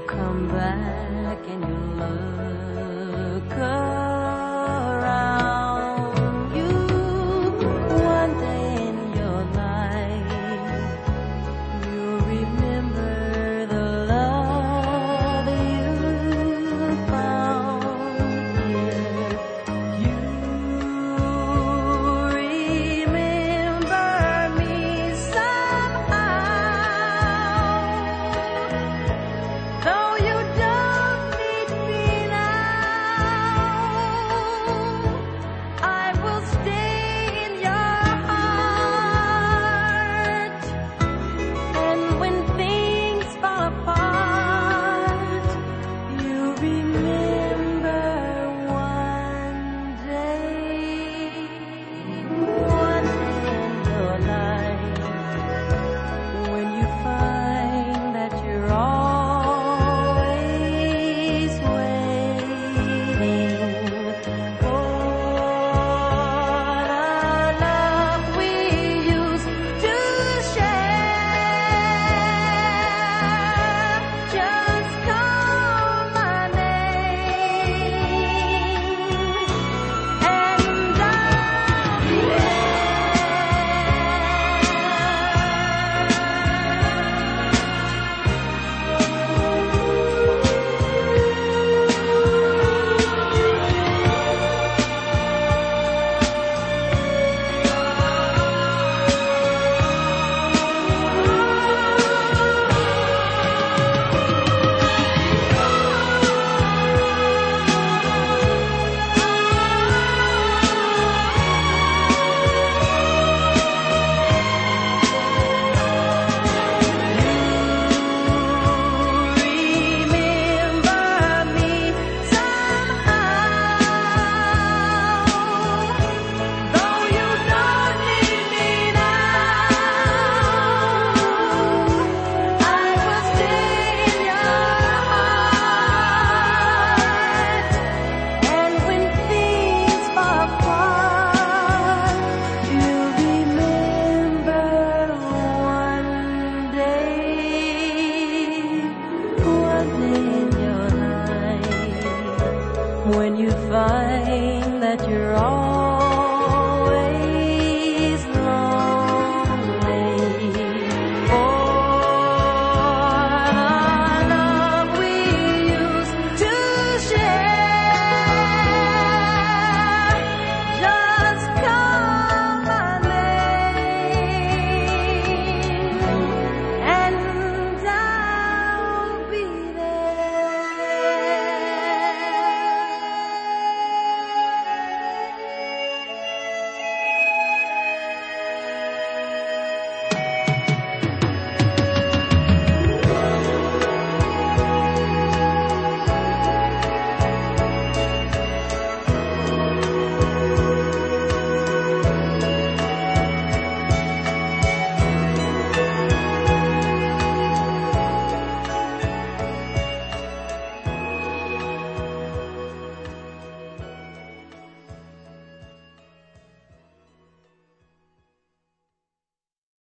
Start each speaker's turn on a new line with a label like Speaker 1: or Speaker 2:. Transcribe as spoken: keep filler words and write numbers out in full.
Speaker 1: come back and you look around you. One day in your life, you'll remember the love you found here. You remember me somehow, though you don't need me now. I will stay in your heart, and when things fall apart, you remember one day, one day in your life, when you find that you're always waiting for the love we used to share. Just call my name, and I'll be remember me somehow, though you don't need me now. I will stay in your heart, and when things fall apart, you'll remember one day, one day in your life, when you find that you're all